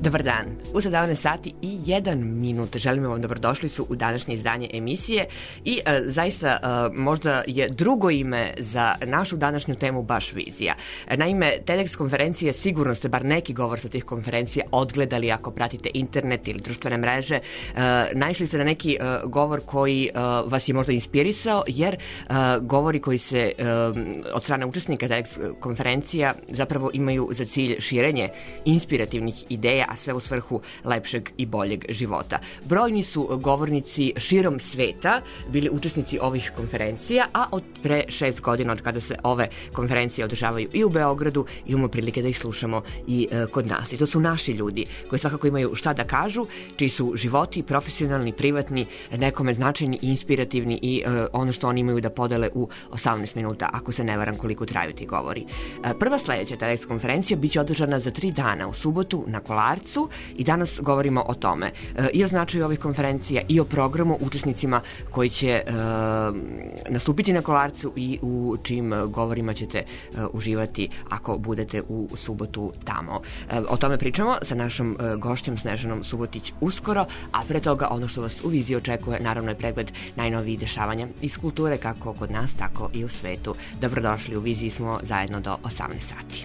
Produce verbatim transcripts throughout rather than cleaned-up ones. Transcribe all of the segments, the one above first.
Dobar dan. U sedamnaest sati i jedan minut želimo vam dobrodošlicu u današnje izdanje emisije i e, zaista e, možda je drugo ime za našu današnju temu baš vizija. Naime, TEDx konferencije, sigurno ste bar neki govor sa tih konferencija odgledali ako pratite internet ili društvene mreže. E, naišli ste na neki e, govor koji e, vas je možda inspirisao, jer e, govori koji se e, od strane učesnika TEDx konferencija zapravo imaju za cilj širenje inspirativnih ideja, a sve u svrhu lepšeg i boljeg života. Brojni su govornici širom sveta bili učesnici ovih konferencija, a od pre šest godina od kada se ove konferencije održavaju i u Beogradu, imamo prilike da ih slušamo i e, kod nas. I to su naši ljudi koji svakako imaju šta da kažu, čiji su životi profesionalni, privatni, nekome značajni i inspirativni i e, ono što oni imaju da podele u osamnaest minuta, ako se ne varam koliko traju ti govori. E, prva sledeća TEDx konferencija biće održana za tri dana, u subotu na Kolarcu, i danas govorimo o tome e, i o značaju ovih konferencija i o programu, učesnicima koji će e, nastupiti na Kolarcu i u čim govorima ćete e, uživati ako budete u subotu tamo. E, o tome pričamo sa našom e, gošćom Snežanom Subotić uskoro, a pre toga ono što vas u viziji očekuje naravno je pregled najnovijih dešavanja iz kulture, kako kod nas, tako i u svetu. Dobrodošli, u viziji smo zajedno do osamnaest sati.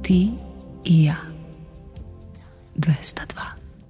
Ti i ja. dvesta dva.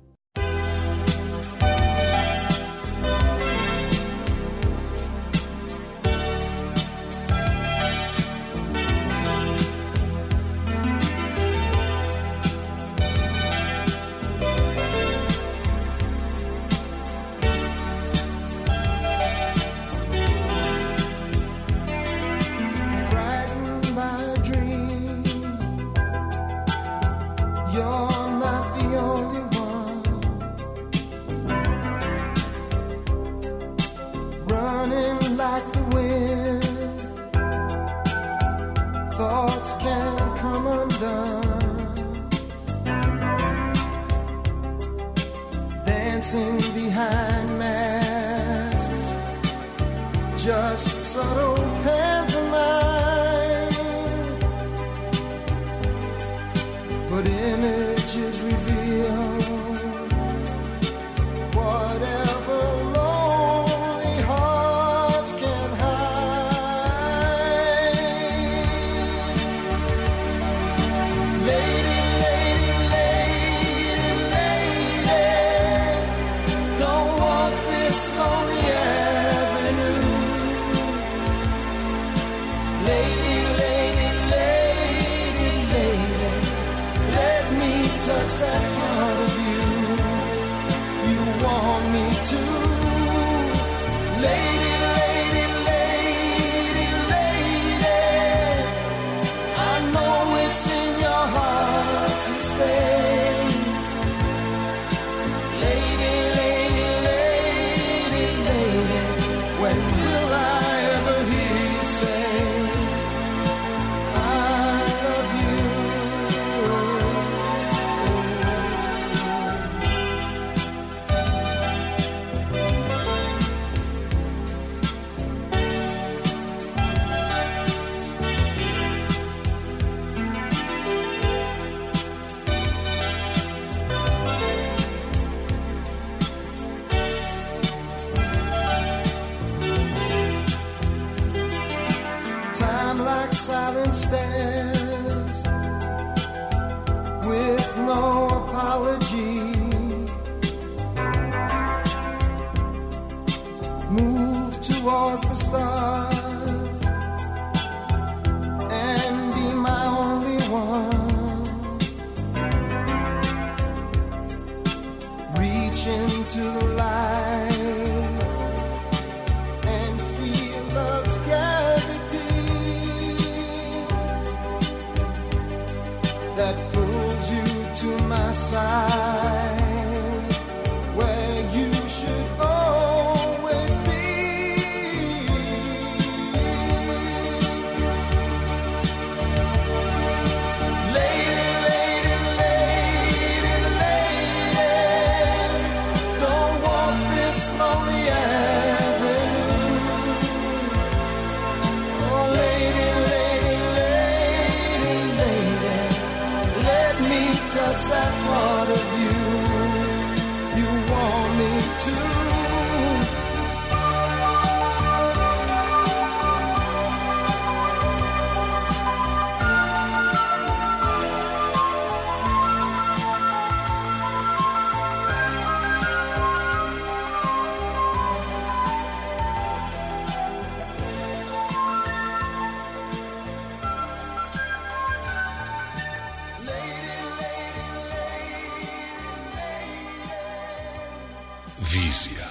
Vizija.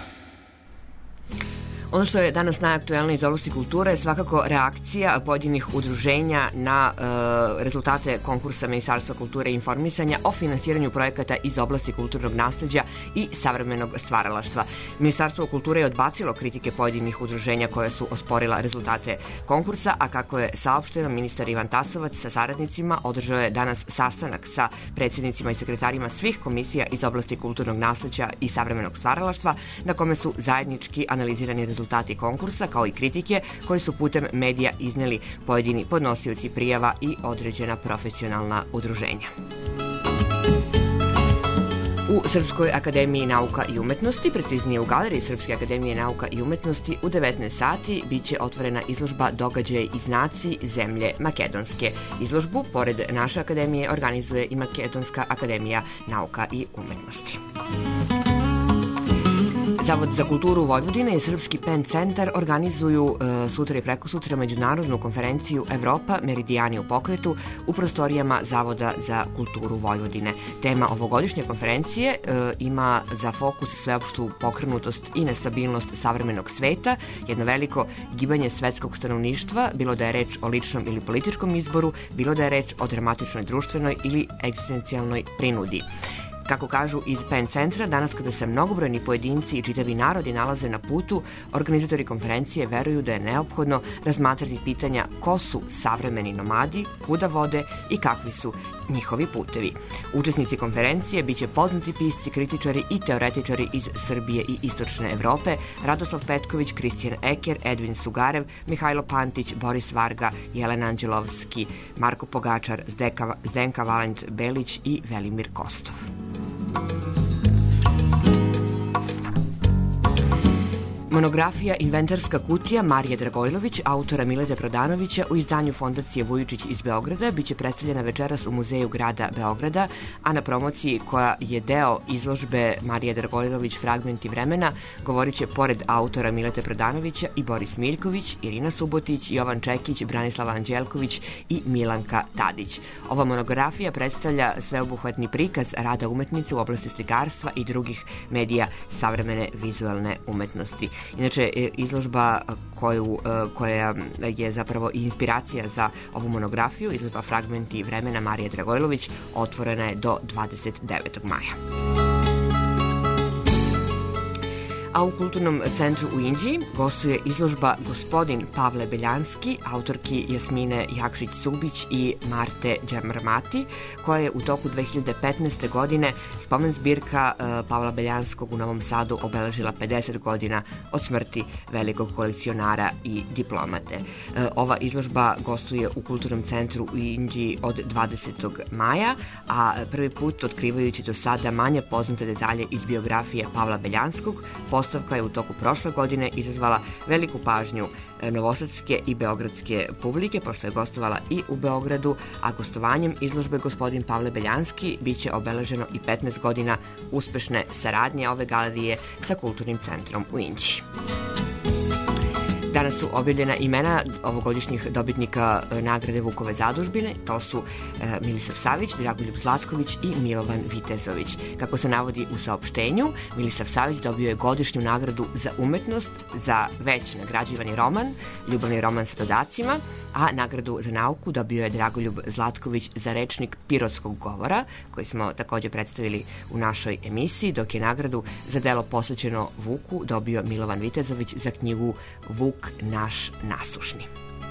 Ono što je danas najaktuelnije iz oblasti kulture je svakako reakcija pojedinih udruženja na e, rezultate konkursa Ministarstva kulture i informisanja o finansiranju projekata iz oblasti kulturnog nasleđa i savremenog stvaralaštva. Ministarstvo kulture je odbacilo kritike pojedinih udruženja koje su osporila rezultate konkursa, a kako je saopšteno, ministar Ivan Tasovac sa saradnicima održao je danas sastanak sa predsjednicima i sekretarima svih komisija iz oblasti kulturnog nasleđa i savremenog stvaralaštva, na kome su zajednički analizirani rezultati rezultati konkursa, kao i kritike koje su putem medija izneli pojedini podnosioci prijava i određena profesionalna udruženja. U Srpskoj akademiji nauka i umetnosti, preciznije u Galeriji Srpske akademije nauka i umetnosti, u devetnaest sati biće otvorena izložba Događaje i znaci zemlje Makedonske. Izložbu, pored naše akademije, organizuje i Makedonska akademija nauka i umetnosti. Zavod za kulturu Vojvodine i Srpski pen centar organizuju e, sutra i prekosutra međunarodnu konferenciju Evropa meridijani u pokretu u prostorijama Zavoda za kulturu Vojvodine. Tema ovogodišnje konferencije e, ima za fokus sveopštu pokrenutost i nestabilnost savremenog sveta, jedno veliko gibanje svetskog stanovništva, bilo da je reč o ličnom ili političkom izboru, bilo da je reč o dramatičnoj društvenoj ili egzistencijalnoj prinudi. Kako kažu iz Pen centra, danas kada se mnogobrojni pojedinci i čitavi narodi nalaze na putu, organizatori konferencije veruju da je neophodno razmatrati pitanja ko su savremeni nomadi, kuda vode i kakvi su njihovi putevi. Učesnici konferencije biće poznati pisci, kritičari i teoretičari iz Srbije i Istočne Evrope: Radoslav Petković, Kristijan Eker, Edvin Sugarev, Mihajlo Pantić, Boris Varga, Jelena Anđelovski, Marko Pogačar, Zdeka, Zdenka Valent Belić i Velimir Kostov. Monografija Inventarska kutija Marije Dragojlović, autora Milete Prodanovića, u izdanju Fondacije Vujičić iz Beograda, biće predstavljena večeras u Muzeju grada Beograda, a na promociji, koja je deo izložbe Marije Dragojlović Fragmenti vremena, govorit će pored autora Milete Prodanovića i Boris Miljković, Irina Subotić, Jovan Čekić, Branislava Anđelković i Milanka Tadić. Ova monografija predstavlja sveobuhvatni prikaz rada umetnice u oblasti slikarstva i drugih medija savremene vizualne umetnosti. Inače, izložba koju, koja je zapravo i inspiracija za ovu monografiju, izložba Fragmenti vremena Marije Dragojlović, otvorena je do dvadeset devetog maja. A u Kulturnom centru u Inđiji gostuje izložba Gospodin Pavle Beljanski, autorki Jasmine Jakšić-Subić i Marte Đamrmati, koja je u toku dve hiljade petnaeste. godine spomen zbirka Pavla Beljanskog u Novom Sadu obeležila pedeset godina od smrti velikog kolekcionara i diplomate. Ova izložba gostuje u Kulturnom centru u Inđiji od dvadesetog maja, a prvi put otkrivajući do sada manje poznate detalje iz biografije Pavla Beljanskog. Postavka je u toku prošle godine izazvala veliku pažnju novosadske i beogradske publike, pošto je gostovala i u Beogradu, a gostovanjem izložbe Gospodin Pavle Beljanski biće obeleženo i petnaest godina uspešne saradnje ove galerije sa Kulturnim centrom u Inđiji. Danas su objavljena imena ovogodišnjih dobitnika nagrade Vukove zadužbine. To su e, Milisav Savić, Dragoljub Zlatković i Milovan Vitezović. Kako se navodi u saopštenju, Milisav Savić dobio je godišnju nagradu za umetnost za već nagrađivani roman, Ljubavni roman sa dodacima, a nagradu za nauku dobio je Dragoljub Zlatković za rečnik pirotskog govora, koji smo takođe predstavili u našoj emisiji, dok je nagradu za delo posvećeno Vuku dobio Milovan Vitezović za knjigu Vuk naš nasušni.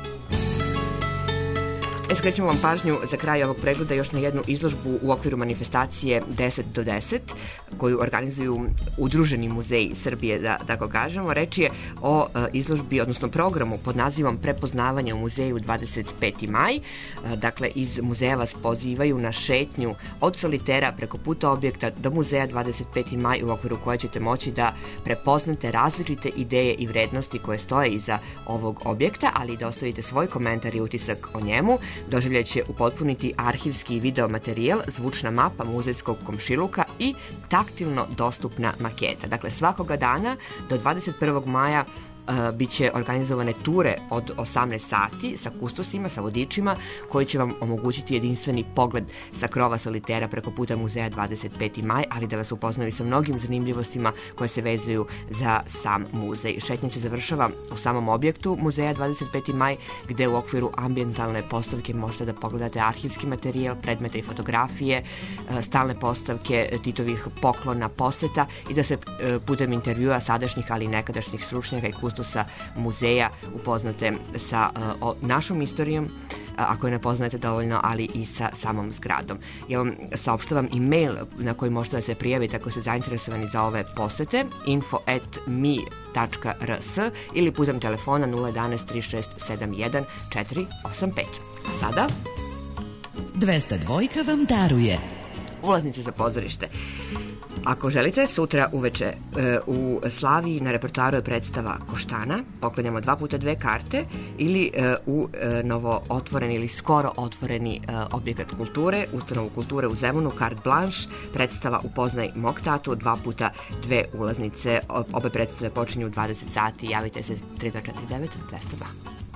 E, skrećemo vam pažnju za kraj ovog pregleda još na jednu izložbu u okviru manifestacije deset do deset, koju organizuju Udruženi muzeji Srbije, da tako kažemo. Reč je o e, izložbi, odnosno programu pod nazivom Prepoznavanje u muzeju dvadeset peti maj. E, dakle, iz muzeja vas pozivaju na šetnju od solitera preko puta objekta do muzeja dvadeset peti maj, u okviru koje ćete moći da prepoznate različite ideje i vrednosti koje stoje iza ovog objekta, ali i da ostavite svoj komentar i utisak o njemu. Doživljaj će upotpuniti arhivski video materijal, zvučna mapa muzejskog komšiluka i taktilno dostupna maketa. Dakle, svakoga dana do dvadeset prvog maja Uh, biće organizovane ture od osamnaest sati sa kustosima, sa vodičima, koji će vam omogućiti jedinstveni pogled sa krova solitera preko puta muzeja dvadeset peti maj, ali da vas upoznaju sa mnogim zanimljivostima koje se vezuju za sam muzej. Šetnja se završava u samom objektu muzeja dvadeset peti maj, gde u okviru ambijentalne postavke možete da pogledate arhivski materijal, predmete i fotografije, uh, stalne postavke Titovih poklona, poseta i da se uh, putem intervjua sadašnjih, ali i nekadašnjih stručnjaka i kustosa muzeja upoznate sa uh, o, našom istorijom, uh, ako je ne poznate dovoljno, ali i sa samom zgradom. Ja vam saopštavam e-mail na koji možete da se prijavite ako ste zainteresovani za ove posete, info at mi tačka r s, ili putem telefona nula jedanaest tri šest sedam jedan četiri osam pet. A sada dvesta dva vam daruje ulaznice za pozorište. Ako želite, sutra uveče e, u Slaviji na repertoaru je predstava Koštana, poklanjamo dva puta dve karte, ili e, u e, novo otvoreni ili skoro otvoreni e, objekat kulture, ustanovu kulture u Zemunu, Carte Blanche, predstava Upoznaj mog tatu, dva puta dve ulaznice, obe predstave počinju u dvadeset sati, javite se tri dva četiri devet dvesta dva.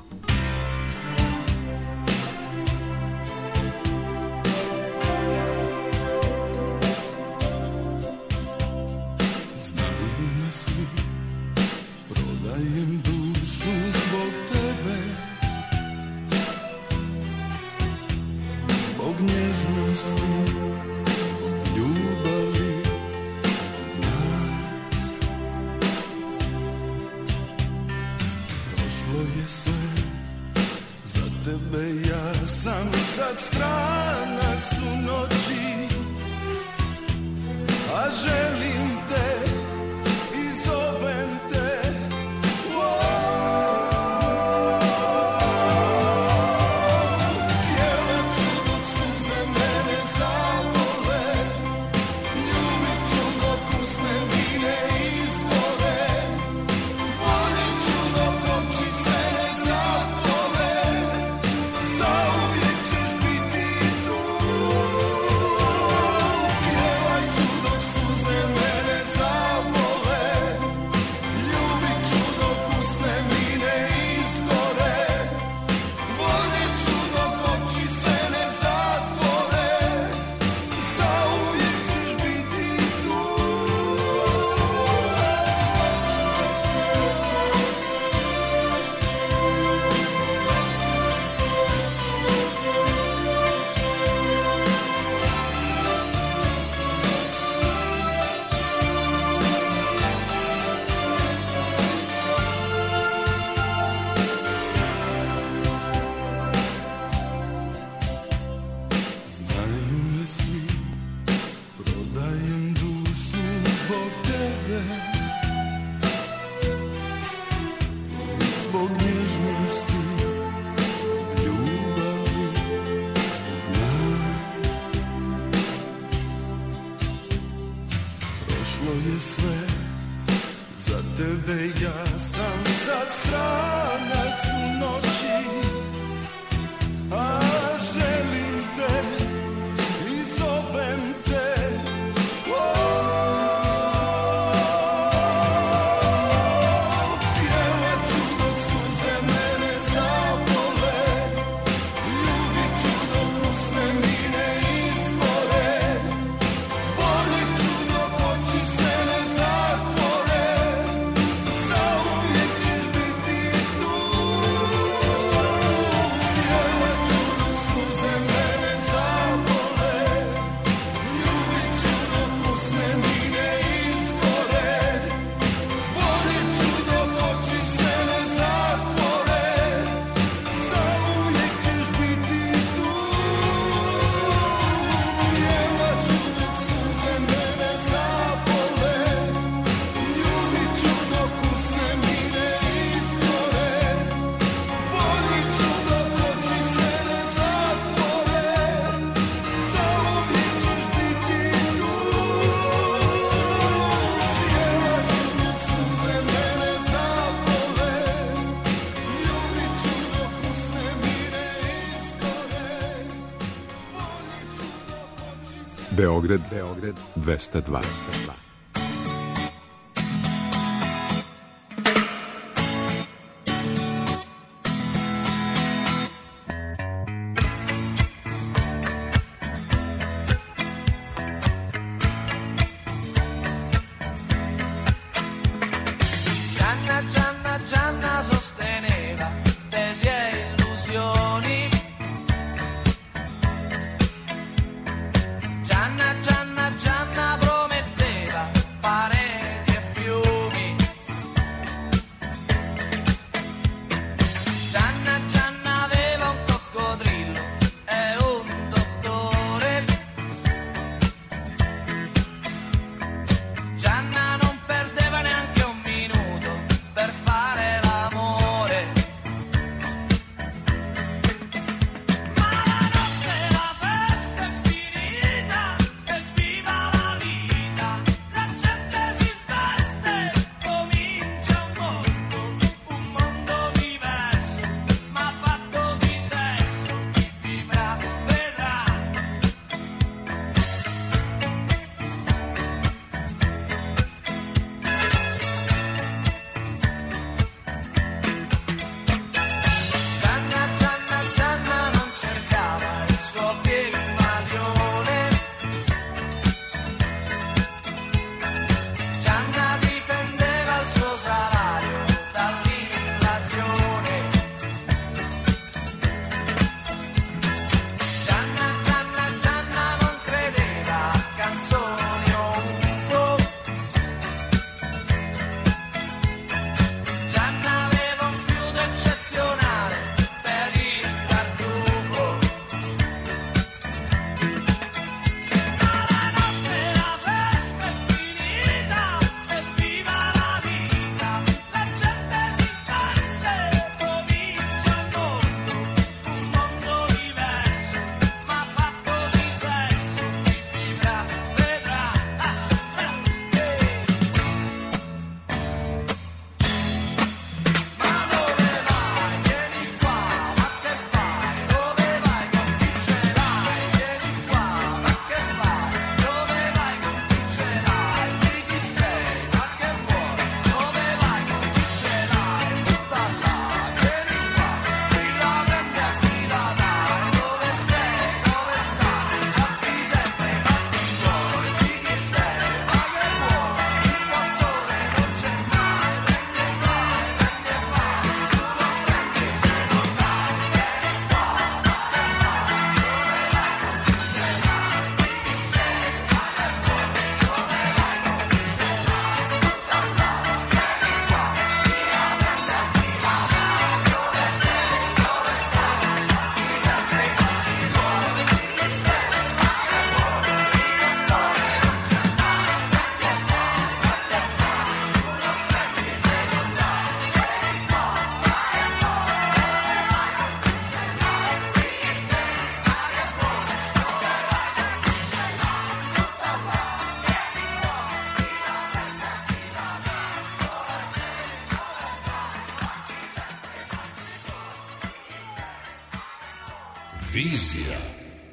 Prodajem dušu zbog tebe, zbog nježnosti, zbog ljubavi, zbog nas. Prošlo je sve, za tebe ja sam sad stranac u noći, a želim te i zovem te. Beograd, Beograd dvesta dva. Gianna, Gianna, Gianna prometteva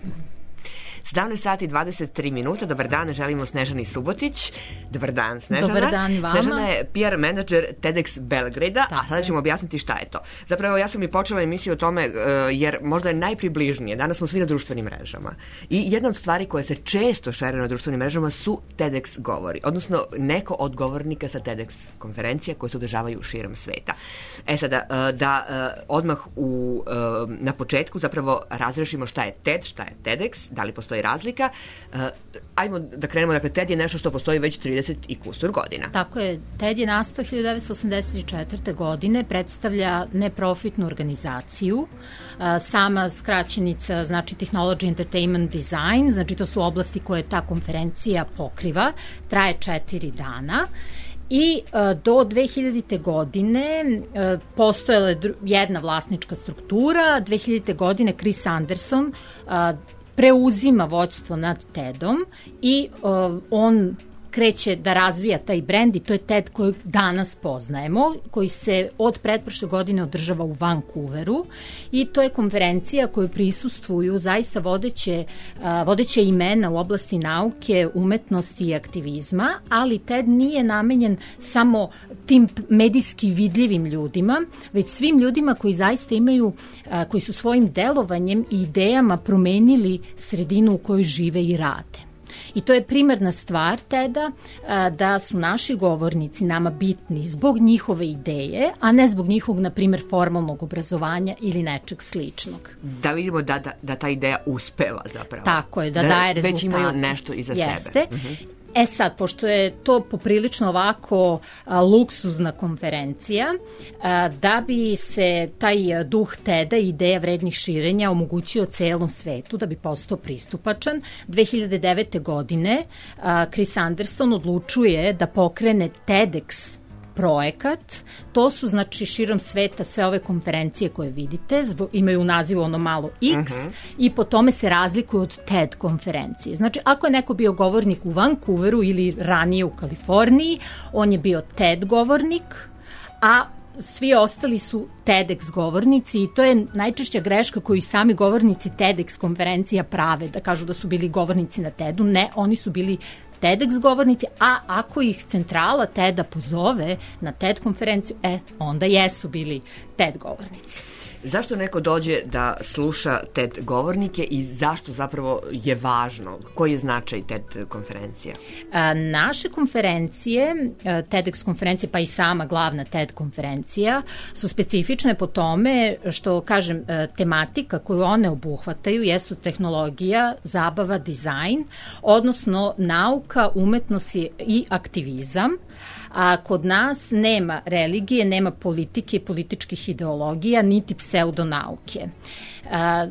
sedamnaest sati i dvadeset tri minuta, dobar dan, želimo Snežani Subotić. Dobar dan, Snežana. Dobar dan vama. Snežana je P R menadžer TEDx Belgrada, a sada ćemo objasniti šta je to. Zapravo, ja sam i počela emisiju o tome, uh, jer možda je najpribližnije. Danas smo svi na društvenim mrežama. I jedna od stvari koje se često šere na društvenim mrežama su TEDx govori, odnosno neko od govornika sa TEDx konferencija koje se održavaju širom sveta. E sada, uh, da uh, odmah u, uh, na početku zapravo razrešimo šta je TED, šta je TEDx, da li postoji razlika. Uh, ajmo da krenemo, dakle, TED je nešto što postoji već trideset i kusur godina. Tako je, TED je nastao hiljadu devetsto osamdeset četvrte. godine, predstavlja neprofitnu organizaciju, uh, sama skraćenica znači Technology, Entertainment, Design, znači to su oblasti koje ta konferencija pokriva, traje četiri dana. I uh, do dve hiljadite. godine uh, postojala je jedna vlasnička struktura. dve hiljadite. godine Chris Anderson uh, preuzima vođstvo nad TED-om i uh, on kreće da razvija taj brend i to je TED koji danas poznajemo, koji se od pretprošle godine održava u Vancouveru i to je konferencija koju prisustvuju zaista vodeće, uh, vodeće imena u oblasti nauke, umetnosti i aktivizma, ali TED nije namenjen samo tim medijski vidljivim ljudima, već svim ljudima koji zaista imaju, uh, koji su svojim delovanjem i idejama promenili sredinu u kojoj žive i rade. I to je primarna stvar TED-a, da su naši govornici nama bitni zbog njihove ideje, a ne zbog njihovog, na primjer, formalnog obrazovanja ili nečeg sličnog. Da vidimo da, da, da ta ideja uspeva zapravo. Tako je, da, da daje rezultate. Već imaju nešto iza Jeste. sebe. Uh-huh. E sad, pošto je to poprilično ovako a, luksuzna konferencija, a, da bi se taj duh TED-a i ideja vrednih širenja omogućio celom svetu, da bi postao pristupačan, dve hiljade devete. godine a, Chris Anderson odlučuje da pokrene TEDx projekat. To su znači širom sveta sve ove konferencije koje vidite, zbog, imaju u nazivu ono malo X uh-huh. i po tome se razlikuju od TED konferencije. Znači, ako je neko bio govornik u Vancouveru ili ranije u Kaliforniji, on je bio TED govornik, a svi ostali su TEDx govornici i to je najčešća greška koju sami govornici TEDx konferencija prave, da kažu da su bili govornici na TED-u. Ne, oni su bili TEDx govornici, a ako ih centrala TED-a pozove na TED konferenciju, e, onda jesu bili TED govornici. Zašto neko dođe da sluša TED govornike i zašto zapravo je važno? Koji je značaj TED konferencija? A, naše konferencije, TEDx konferencije, pa i sama glavna TED konferencija, su specifične po tome što, kažem, tematika koju one obuhvataju jesu tehnologija, zabava, dizajn, odnosno nauka, umetnost i aktivizam. A kod nas nema religije, nema politike, političkih ideologija, niti pseudonauke. A,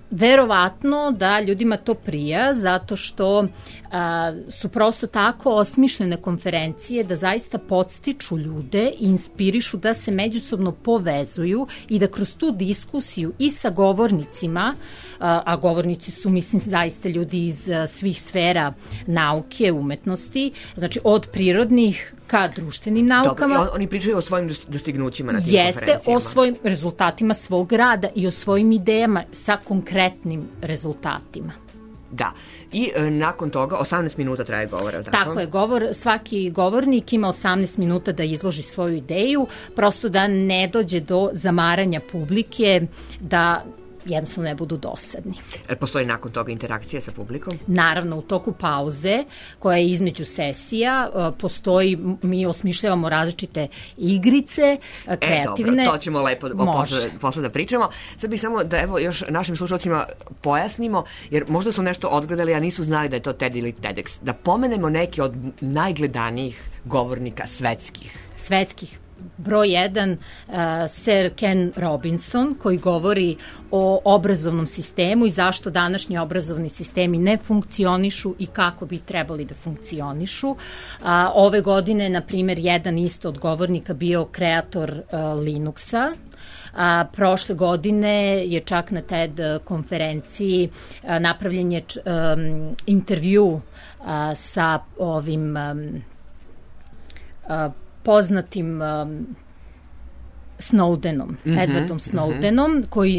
verovatno da ljudima to prija zato što a, su prosto tako osmišljene konferencije da zaista podstiču ljude i inspirišu da se međusobno povezuju i da kroz tu diskusiju i sa govornicima, a, a govornici su, mislim, zaista ljudi iz a, svih sfera nauke, umetnosti, znači od prirodnih ka društvenim naukama. Dobro, oni pričaju o svojim dostignućima na tim Jeste, konferencijama. Jeste, o svojim rezultatima svog rada i o svojim idejama sa konkretnim rezultatima. Da. I e, nakon toga osamnaest minuta traje govor. Tako? tako je, govor, svaki govornik ima osamnaest minuta da izloži svoju ideju, prosto da ne dođe do zamaranja publike, da jednostavno ne budu dosadni. Postoji nakon toga interakcija sa publikom? Naravno, u toku pauze, koja je između sesija, postoji, mi osmišljavamo različite igrice, kreativne. E, dobro, to ćemo lepo posle, posle da pričamo. Sad bih samo da, evo, još našim slušalcima pojasnimo, jer možda su nešto odgledali, a nisu znali da je to TED ili TEDx. Da pomenemo neke od najgledanijih govornika svetskih. Svetskih. Broj jedan, uh, Sir Ken Robinson, koji govori o obrazovnom sistemu i zašto današnji obrazovni sistemi ne funkcionišu i kako bi trebali da funkcionišu. Uh, ove godine, na primjer, jedan isto od govornika bio kreator uh, Linuxa. A, prošle godine je čak na TED konferenciji a, napravljen je č, um, intervju a, sa ovim um, a, poznatim um, Snowdenom, mm-hmm, Edwardom Snowdenom, mm-hmm. koji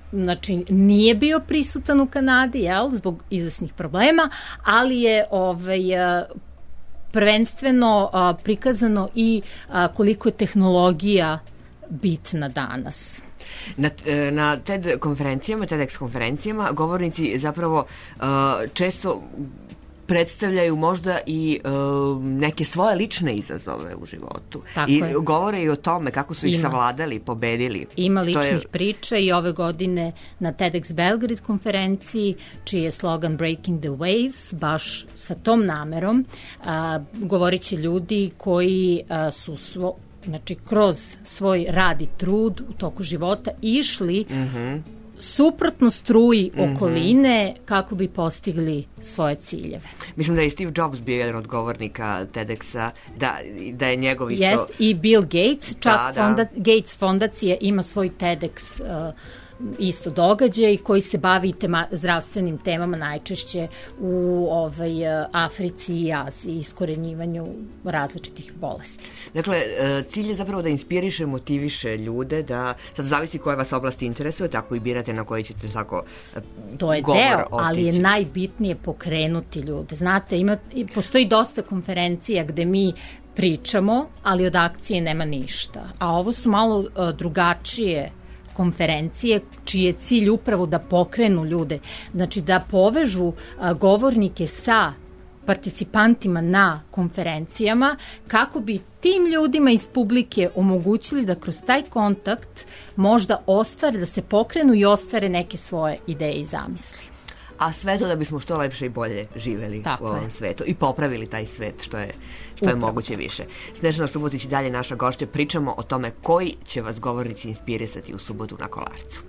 znači nije bio prisutan u Kanadi, jel, zbog izvesnih problema, ali je ovaj, prvenstveno a, prikazano i a, koliko je tehnologija bitna danas. Na, na TED konferencijama, TEDx konferencijama, govornici zapravo uh, često predstavljaju možda i uh, neke svoje lične izazove u životu. Tako I je. Govore i o tome kako su ih Ima. savladali, pobedili. Ima ličnih je... priča i ove godine na TEDx Belgrade konferenciji, čiji je slogan Breaking the Waves, baš sa tom namerom, uh, govorit će ljudi koji uh, su svo, znači kroz svoj rad i trud u toku života išli mm-hmm. suprotno struji okoline mm-hmm. kako bi postigli svoje ciljeve. Mislim da je Steve Jobs bio jedan od govornika TEDxa, da, da je njegov isto... Jest, i Bill Gates, čak da, da. Fonda, Gates fondacija ima svoj TEDx uh, isto događaj koji se bavi tema, zdravstvenim temama najčešće u ovaj, Africi i Aziji, iskorenjivanju različitih bolesti. Dakle, cilj je zapravo da inspiriše, motiviše ljude, da sad zavisi koja vas oblasti interesuje, tako i birate na koji ćete svako to je govor deo, otići. Ali je najbitnije pokrenuti ljude. Znate, ima, postoji dosta konferencija gde mi pričamo, ali od akcije nema ništa. A ovo su malo uh, drugačije konferencije čiji je cilj upravo da pokrenu ljude, znači da povežu a, govornike sa participantima na konferencijama kako bi tim ljudima iz publike omogućili da kroz taj kontakt možda ostvare, da se pokrenu i ostvare neke svoje ideje i zamisli. A sve to da bismo što lepše i bolje živeli Tako u ovom je. svetu i popravili taj svet što je, što je moguće više. Snežana Subotić i dalje naša gošća, pričamo o tome koji će vas govornici inspirisati u subotu na Kolarcu.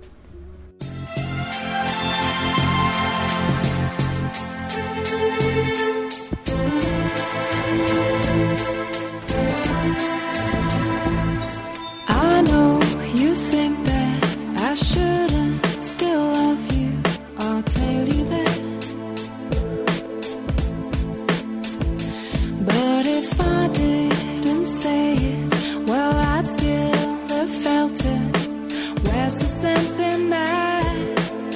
I know you think that I shouldn't still love you. I'll tell you that. But if I didn't say it, well, I'd still have felt it. Where's the sense in that?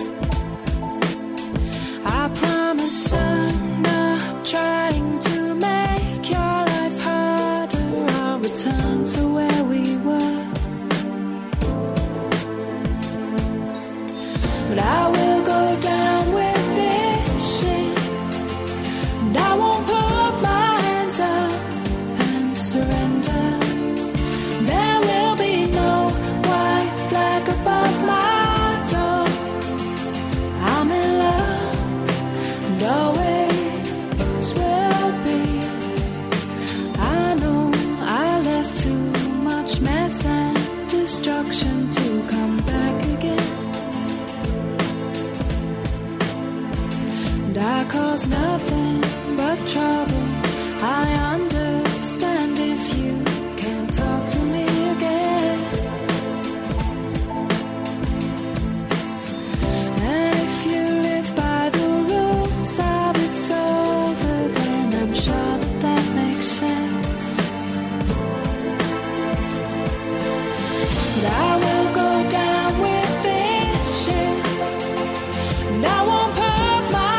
I promise I'm not trying to make your life harder. I'll return to where we were. But I will go down with this shit, and I won't put my hands up and surrender. There will be no white flag above my door. I'm in love, and always will be. I know I left too much mess and destruction to come back again. I cause nothing but trouble. I understand if you can't talk to me again. And if you live by the rules of it's over, then I'm sure that that makes sense. But I will go down with this shit, and I won't put my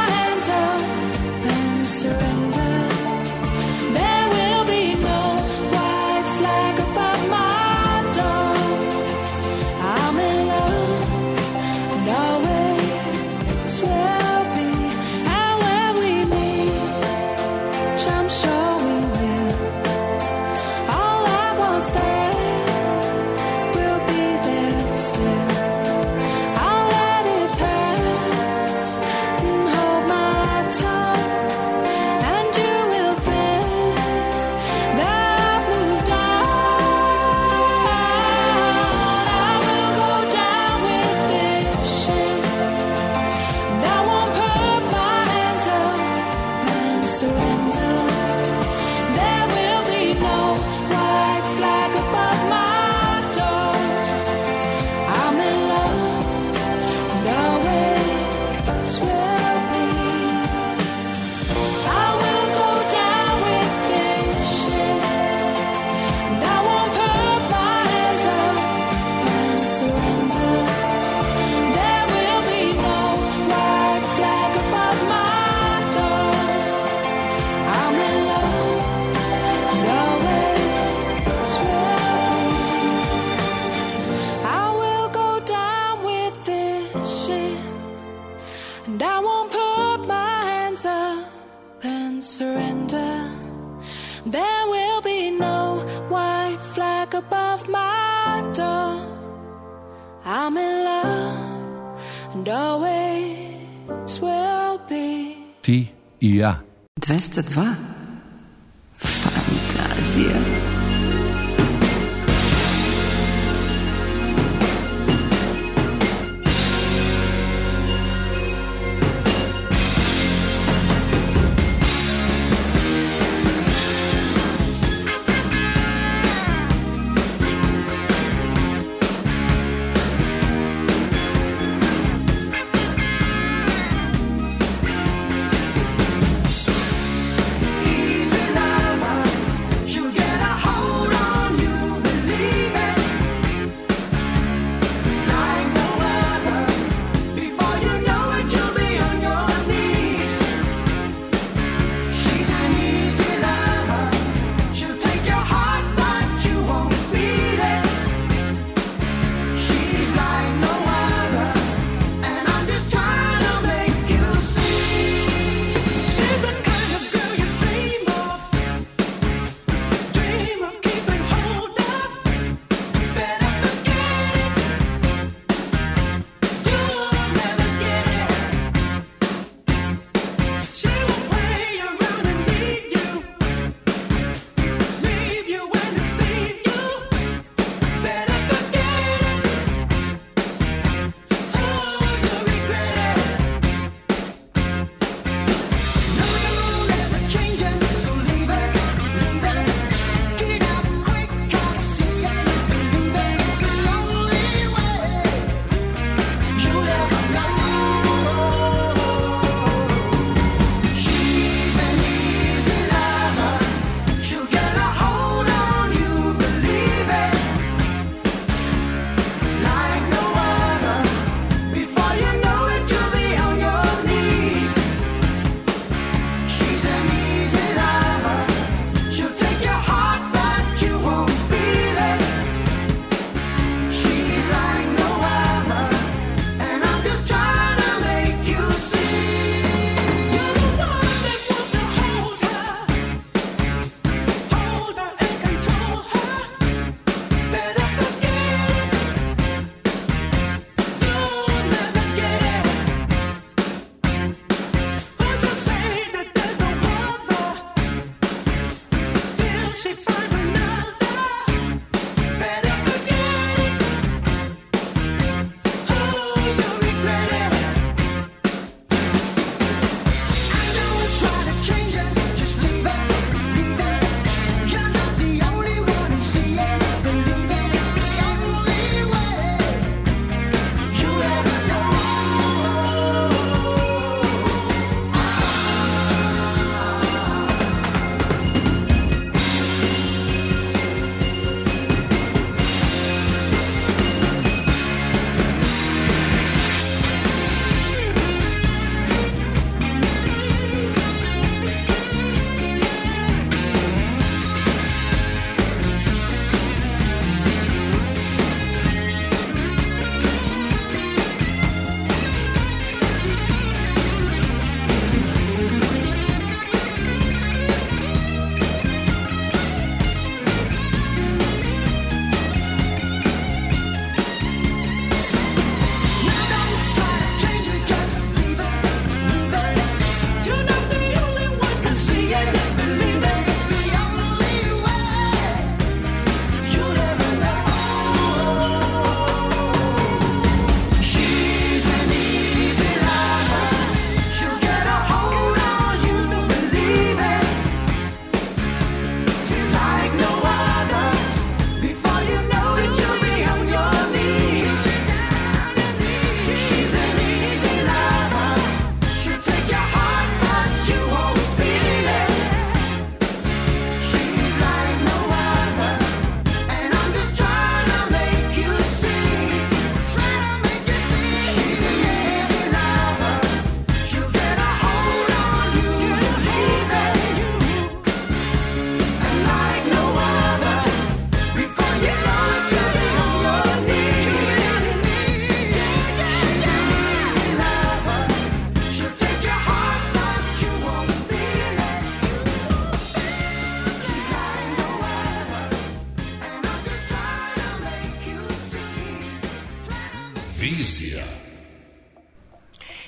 surrender. There will be no white flag above my door. I'm in love, and always will be. And hands up and surrender. There will be no white flag above my door. I'm in love and always will be. Ti I ja. dvesta dva. Fantazija. Easy lover, she'll get a heart.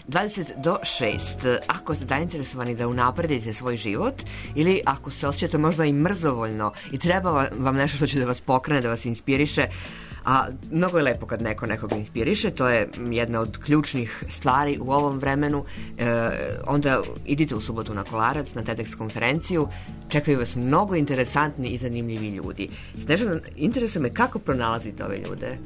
dvadeset do šest. Ako ste zainteresovani da unapredite svoj život ili ako se osjećate možda i mrzovoljno i treba vam nešto što će da vas pokrene, da vas inspiriše, a mnogo je lepo kad neko nekoga inspiriše, to je jedna od ključnih stvari u ovom vremenu, e, onda idite u subotu na Kolarac, na TEDx konferenciju, čekaju vas mnogo interesantni i zanimljivi ljudi. Snežana, interesuje me kako pronalazite ove ljude?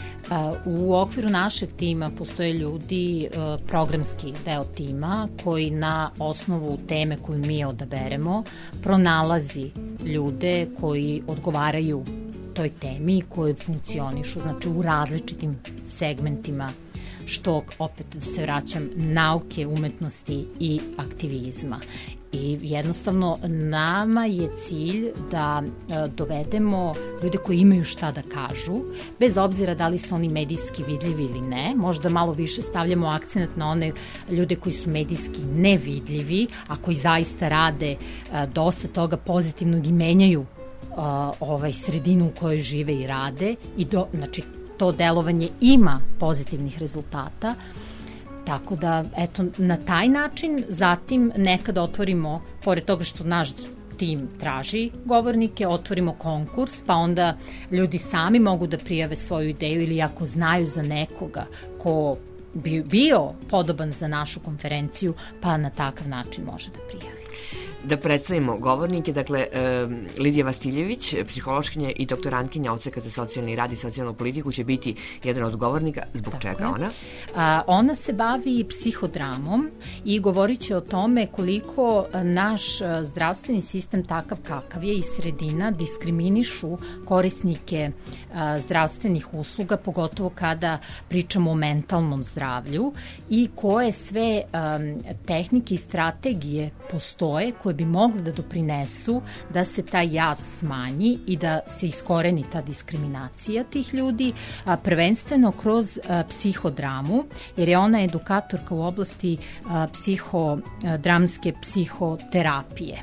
U okviru našeg tima postoje ljudi, programski deo tima, koji na osnovu teme koju mi odaberemo pronalazi ljude koji odgovaraju toj temi, koje funkcionišu, znači u različitim segmentima, što opet da se vraćam, nauke, umetnosti i aktivizma. I jednostavno nama je cilj da e, dovedemo ljude koji imaju šta da kažu, bez obzira da li su oni medijski vidljivi ili ne. Možda malo više stavljamo akcent na one ljude koji su medijski nevidljivi, a koji zaista rade e, dosta toga pozitivnog i menjaju e, ovaj sredinu u kojoj žive i rade. I do, znači, to delovanje ima pozitivnih rezultata. Tako da, eto, na taj način zatim nekad otvorimo, pored toga što naš tim traži govornike, otvorimo konkurs, pa onda ljudi sami mogu da prijave svoju ideju ili ako znaju za nekoga ko bi bio podoban za našu konferenciju, pa na takav način može da prijavi. Da predstavimo govornike, dakle, Lidija Vasiljević, psihološkinja i doktorantkinja Odseka za socijalni rad i socijalnu politiku će biti jedan od govornika. Zbog Tako čega je. ona? A, ona se bavi psihodramom i govorit će o tome koliko naš zdravstveni sistem takav kakav je i sredina diskriminišu korisnike a, zdravstvenih usluga, pogotovo kada pričamo o mentalnom zdravlju i koje sve a, tehnike i strategije postoje koje bi mogli da doprinesu da se taj jaz smanji i da se iskoreni ta diskriminacija tih ljudi, a, prvenstveno kroz a, psihodramu, jer je ona edukatorka u oblasti a, psihodramske psihoterapije.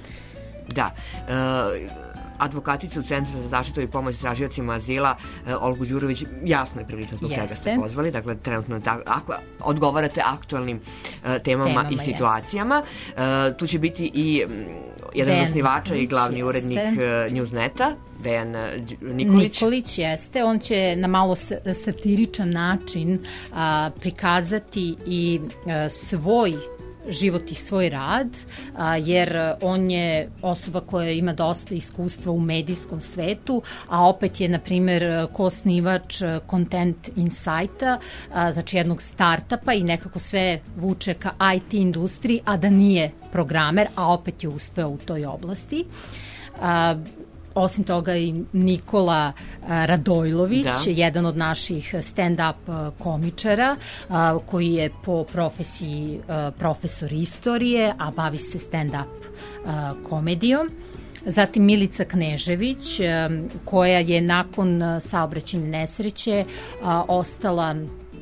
Da, e, advokatica u Centru za zaštitu i pomoć tražiocima azila, e, Olgu Đurović, jasno je prilično zbog čega ste pozvali, dakle trenutno ta, ako, odgovarate aktualnim e, temama, temama i situacijama. E, tu će biti i m, jedan od osnivača i glavni jeste. urednik e, Newsneta, Dejan Nikolić. Nikolić jeste, on će na malo satiričan način a, prikazati i a, svoj život i svoj rad, a, jer on je osoba koja ima dosta iskustva u medijskom svetu, a opet je, na primjer, koosnivač Content Insighta, a, znači jednog startupa i nekako sve vuče ka I T industriji, a da nije programer, a opet je uspeo u toj oblasti. A, Osim toga i Nikola Radojlović, da. jedan od naših stand-up komičara, koji je po profesiji profesor istorije, a bavi se stand-up komedijom. Zatim Milica Knežević, koja je nakon saobraćajne nesreće ostala,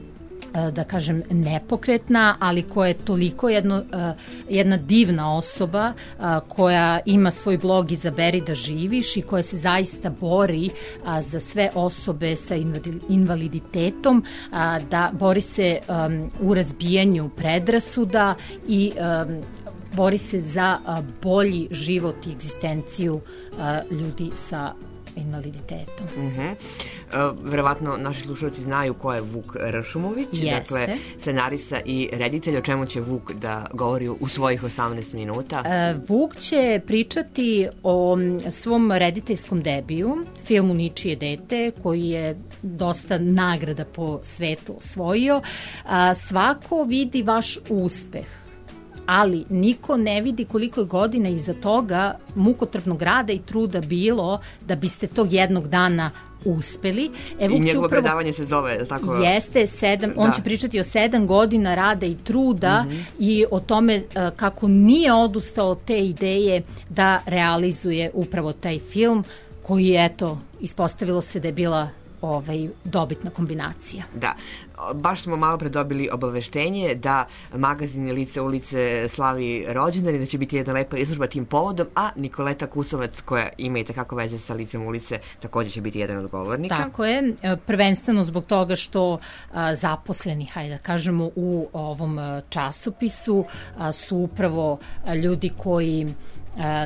da kažem, nepokretna, ali koja je toliko jedno, jedna divna osoba koja ima svoj blog Izaberi da živiš i koja se zaista bori za sve osobe sa invaliditetom, da bori se u razbijanju predrasuda i bori se za bolji život i egzistenciju ljudi sa invaliditetom. Uh-huh. Uh, verovatno naši slušalci znaju ko je Vuk Ršumović, Jeste. dakle scenarista i reditelj. O čemu će Vuk da govori u svojih osamnaest minuta? Uh, Vuk će pričati o svom rediteljskom debiju, filmu Ničije dete, koji je dosta nagrada po svetu osvojio. Uh, svako vidi vaš uspeh, ali niko ne vidi koliko je godina iza toga mukotrpnog rada i truda bilo da biste tog jednog dana uspeli. E, I njegovo upravo, predavanje se zove, je li tako? Jeste, sedam, da. On će pričati o sedam godina rada i truda mm-hmm. i o tome uh, kako nije odustao od te ideje da realizuje upravo taj film, koji je, eto, ispostavilo se da je bila ovaj, dobitna kombinacija. Da, baš smo malo pre dobili obaveštenje da magazin Lice ulice slavi rođendan i da će biti jedna lepa izložba tim povodom, a Nikoleta Kusovac, koja ima i takako veze sa Licem ulice, takođe će biti jedan od govornika. Tako je, prvenstveno zbog toga što a, zaposleni, hajde da kažemo, u ovom a, časopisu a, su upravo a, ljudi koji a,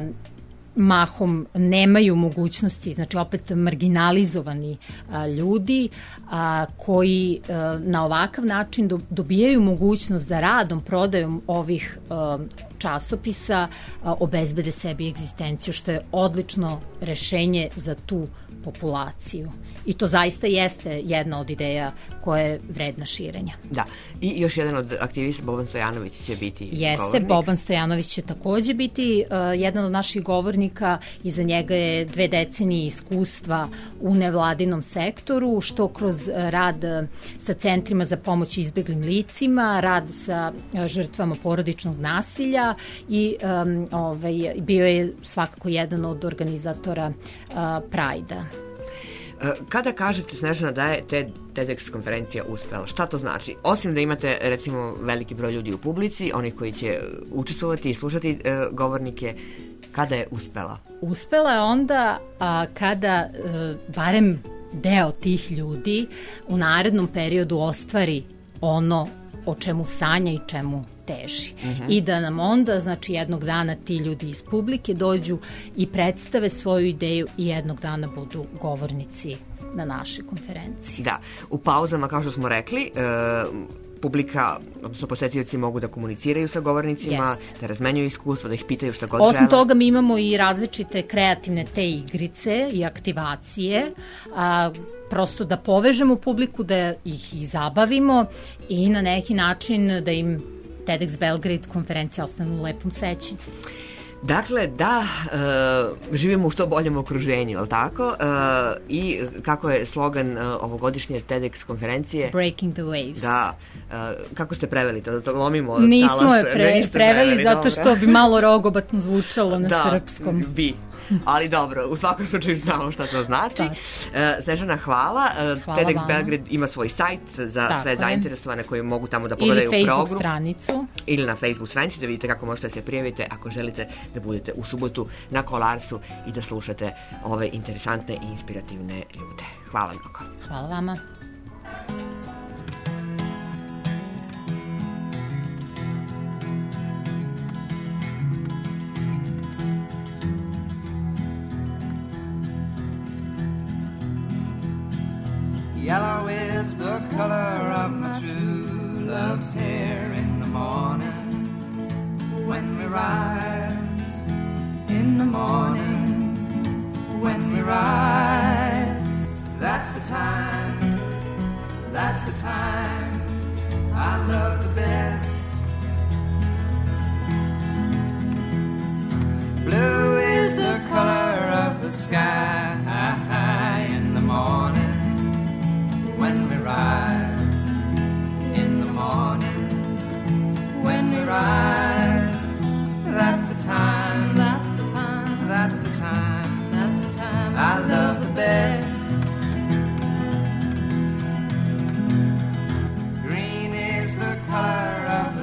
mahom nemaju mogućnosti, znači opet marginalizovani a, ljudi a, koji a, na ovakav način do, dobijaju mogućnost da radom, prodajom ovih a, časopisa a, obezbede sebi egzistenciju, što je odlično rešenje za tu populaciju. I to zaista jeste jedna od ideja koja je vredna širenja. Da. I još jedan od aktivista, Boban Stojanović, će biti Jeste, govornik. Boban Stojanović će takođe biti uh, jedan od naših govornika. Iza njega je dve decenije iskustva u nevladinom sektoru, što kroz uh, rad uh, sa centrima za pomoć izbeglim licima, rad sa uh, žrtvama porodičnog nasilja i um, ovaj, bio je svakako jedan od organizatora uh, Prajda. Kada kažete, Snežana, da je te TEDx konferencija uspela, šta to znači? Osim da imate, recimo, veliki broj ljudi u publici, oni koji će učestvovati i slušati e, govornike, kada je uspela? Uspela je onda a, kada e, barem deo tih ljudi u narednom periodu ostvari ono o čemu sanja i čemu teži. Uh-huh. I da nam onda, znači, jednog dana ti ljudi iz publike dođu i predstave svoju ideju i jednog dana budu govornici na našoj konferenciji. Da, u pauzama, kao što smo rekli, e, publika, odnosno posetioci mogu da komuniciraju sa govornicima, yes. da razmenjuju iskustva, da ih pitaju šta god žele. Osim toga, mi imamo i različite kreativne te igrice i aktivacije, a, prosto da povežemo publiku, da ih i zabavimo i na neki način da im TEDx Belgrade konferencija ostane u lepom sećanju. Dakle, da, e, živimo u što boljem okruženju, ali tako? E, I kako je slogan e, ovogodišnje TEDx konferencije? Breaking the waves. Da. E, kako ste preveli to? Da lomimo Nismo talas? je pre, preveli, preveli zato dobro. Što bi malo rogobatno zvučalo na da, srpskom. Bi. Ali dobro, u svakom slučaju znamo šta to znači. Uh, Snežana, hvala. Uh, hvala TEDx vama. Belgrade ima svoj sajt za Tako sve je. zainteresovane koji mogu tamo da pogledaju program. Ili Facebook stranicu. Ili na Facebook stranici da vidite kako možete da se prijavite ako želite da budete u subotu na Kolarcu i da slušate ove interesantne i inspirativne ljude. Hvala mnogo. Hvala vama. Yellow is the color of my true love's hair in the morning when we rise. In the morning when we rise. That's the time, that's the time I love the best. Blue is the color of the sky in the morning when we rise. In the morning when we rise. That's the time, that's the time, that's the time, that's the time I love the best. Green is the color of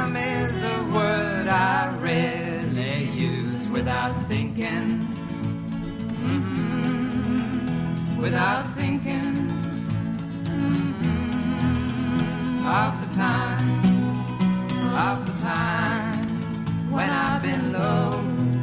Freedom is a word I rarely use without thinking, mm-hmm. without thinking mm-hmm. of the time, of the time when I've been low.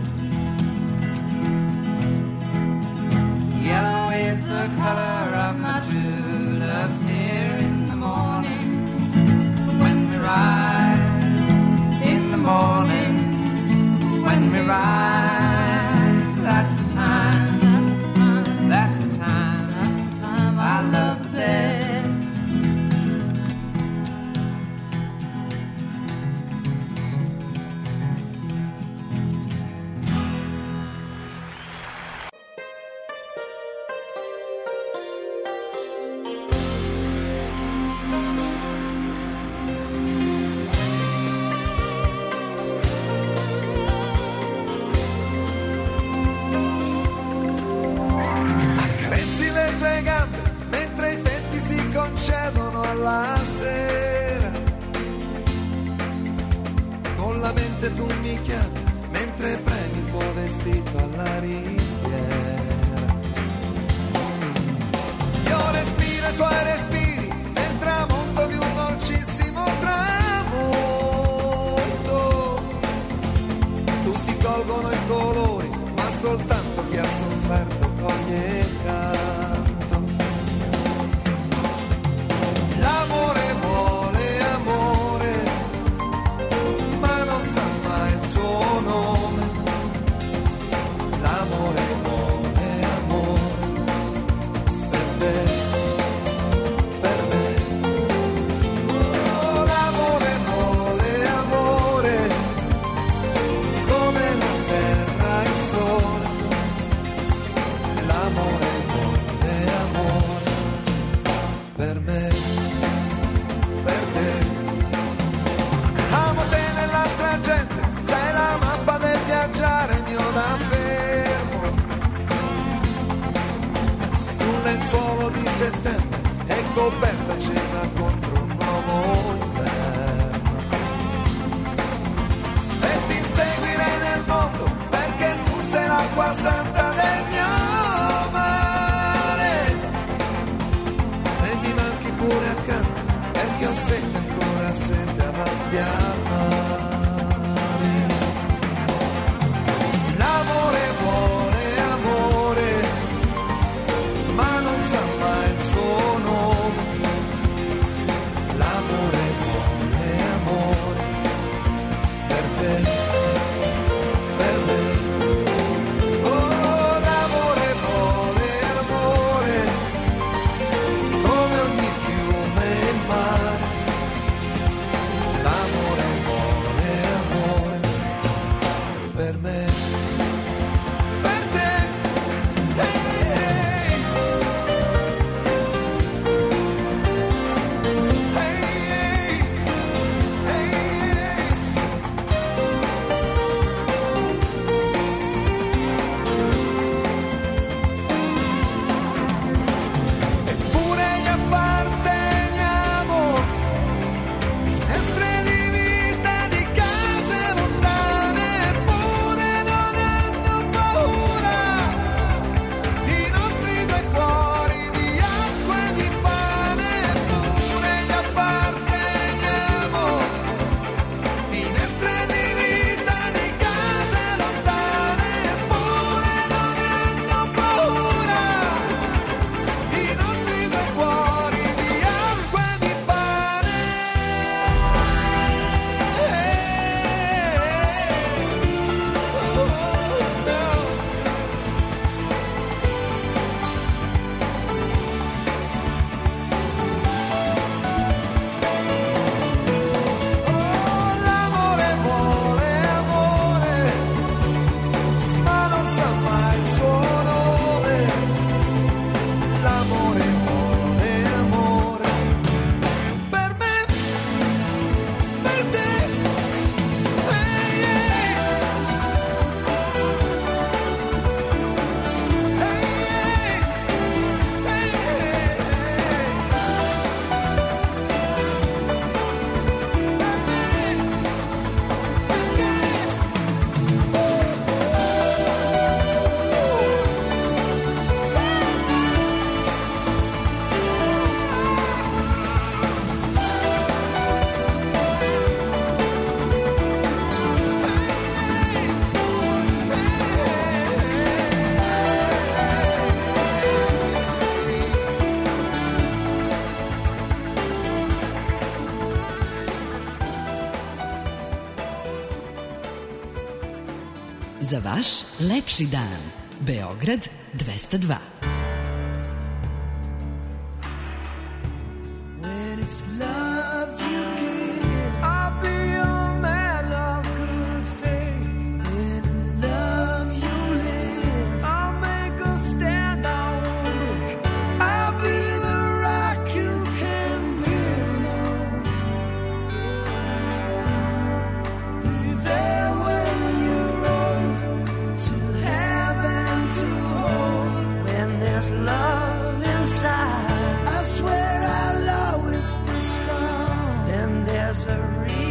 Yellow is the color of my true love's hair in the morning when we rise, in the morning when we rise. That's the time, that's the time, that's the time, that's the time I love the best. Concedono alla sera, con la mente tu mi chiami mentre premi il tuo vestito alla riviera. Io respiro e tu respiri nel tramonto di un dolcissimo tramonto. Tutti colgono i colori, ma soltanto chi ha sofferto coglie il canto. L'amore vuole amore, ma non sa mai il suo nome. L'amore vuole amore, per te, per me. Oh, l'amore vuole amore, come la terra e il sole. L'amore vuole amore, per me. Sei la mappa del viaggiare mio da fermo. Un lenzuolo di settembre è coperta accesa contro un nuovo inverno. E ti inseguirei nel mondo perché tu sei l'acqua santa del mio mare. E mi manchi pure accanto perché ho sete ancora sete avanti al mare. L'amore vuole amore, ma non sa mai il suo nome. Za vaš lepši dan. Beograd dvesta dva. When it's love you give, I'll be a man of good faith. When in love you live, I'll make a stand, I won't break. I'll be the rock you can build on. Be there when you're old, to have and to hold. When there's love inside, I swear I'll always be strong. Then there's a reason